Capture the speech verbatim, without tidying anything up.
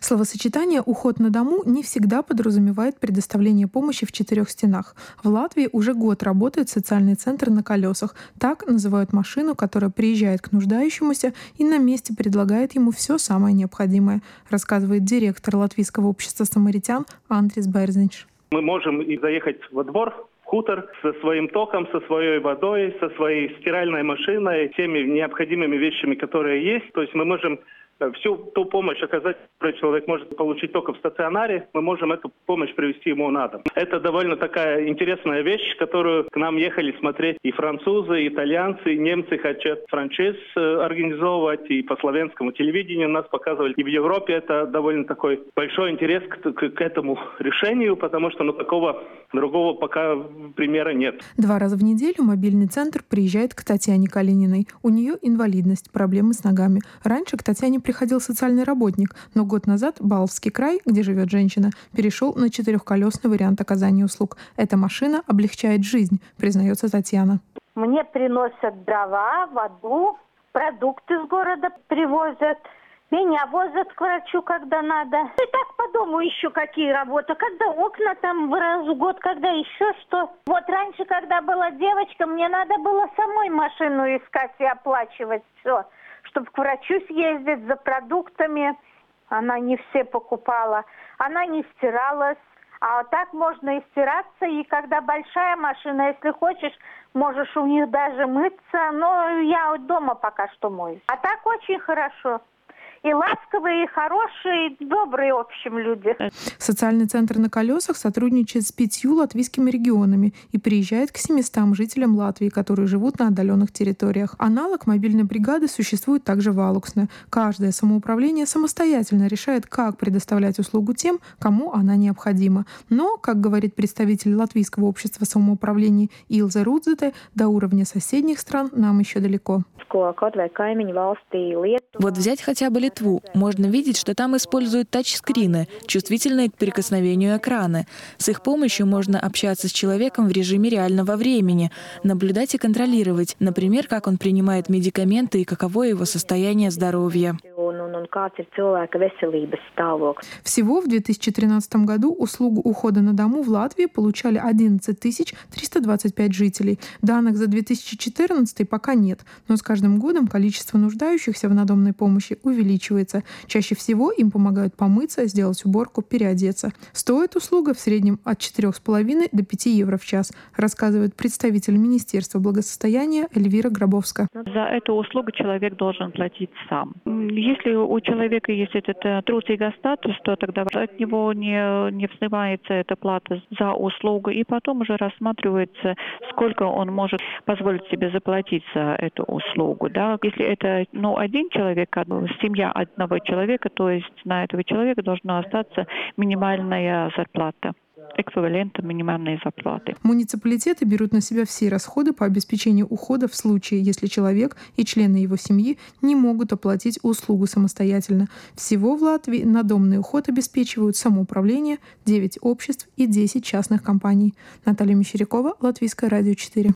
Словосочетание «уход на дому» не всегда подразумевает предоставление помощи в четырех стенах. В Латвии уже год работает социальный центр на колесах. Так называют машину, которая приезжает к нуждающемуся и на месте предлагает ему все самое необходимое, рассказывает директор Латвийского общества самаритян Андрис Берзинч. Мы можем и заехать во двор, хутор со своим током, со своей водой, со своей стиральной машиной, всеми необходимыми вещами, которые есть. То есть мы можем всю ту помощь оказать, которую человек может получить только в стационаре, мы можем эту помощь привезти ему на дом. Это довольно такая интересная вещь, которую к нам ехали смотреть и французы, и итальянцы, и немцы хотят франшиз организовывать, и по славянскому телевидению нас показывали. И в Европе это довольно такой большой интерес к, к, к этому решению, потому что ну, такого другого пока примера нет. Два раза в неделю мобильный центр приезжает к Татьяне Калининой. У нее инвалидность, проблемы с ногами. Раньше к Татьяне приходил социальный работник, но год назад Баловский край, где живет женщина, перешел на четырехколесный вариант оказания услуг. Эта машина облегчает жизнь, признается Татьяна. Мне приносят дрова, воду, продукты с города привозят. Меня возят к врачу, когда надо. И так по дому еще какие работы. Когда окна там раз в год, когда еще что. Вот раньше, когда была девочка, мне надо было самой машину искать и оплачивать все. Чтобы к врачу съездить за продуктами. Она не все покупала. Она не стиралась. А вот так можно и стираться. И когда большая машина, если хочешь, можешь у них даже мыться. Но я дома пока что моюсь. А так очень хорошо. И ласковые, и хорошие, и добрые, в общем, люди. Социальный центр на колесах сотрудничает с пятью латвийскими регионами и приезжает к семистам жителям Латвии, которые живут на отдаленных территориях. Аналог мобильной бригады существует также в Алуксне. Каждое самоуправление самостоятельно решает, как предоставлять услугу тем, кому она необходима. Но, как говорит представитель Латвийского общества самоуправлений Илза Рудзете, до уровня соседних стран нам еще далеко. Вот взять хотя бы Литву. Можно видеть, что там используют тачскрины, чувствительные к прикосновению экраны. С их помощью можно общаться с человеком в режиме реального времени, наблюдать и контролировать, например, как он принимает медикаменты и каково его состояние здоровья. Всего в две тысячи тринадцатом году услугу ухода на дому в Латвии получали одиннадцать тысяч триста двадцать пять жителей. Данных за две тысячи четырнадцатый пока нет, но с каждым годом количество нуждающихся в надомной помощи увеличивается. Чаще всего им помогают помыться, сделать уборку, переодеться. Стоит услуга в среднем от четырёх с половиной до пяти евро в час, рассказывает представитель Министерства благосостояния Эльвира Гробовска. За эту услугу человек должен платить сам. Если у человека есть этот трудстатус, то тогда от него не, не взимается эта плата за услугу, и потом уже рассматривается, сколько он может позволить себе заплатить за эту услугу. Да? Если это ну, один человек, семья одного человека, то есть на этого человека должна остаться минимальная зарплата. Эквивалентом минимальной зарплаты. Муниципалитеты берут на себя все расходы по обеспечению ухода в случае, если человек и члены его семьи не могут оплатить услугу самостоятельно. Всего в Латвии надомный уход обеспечивают самоуправление, девять обществ и десять частных компаний. Наталья Мещерякова, Латвийское радио четыре.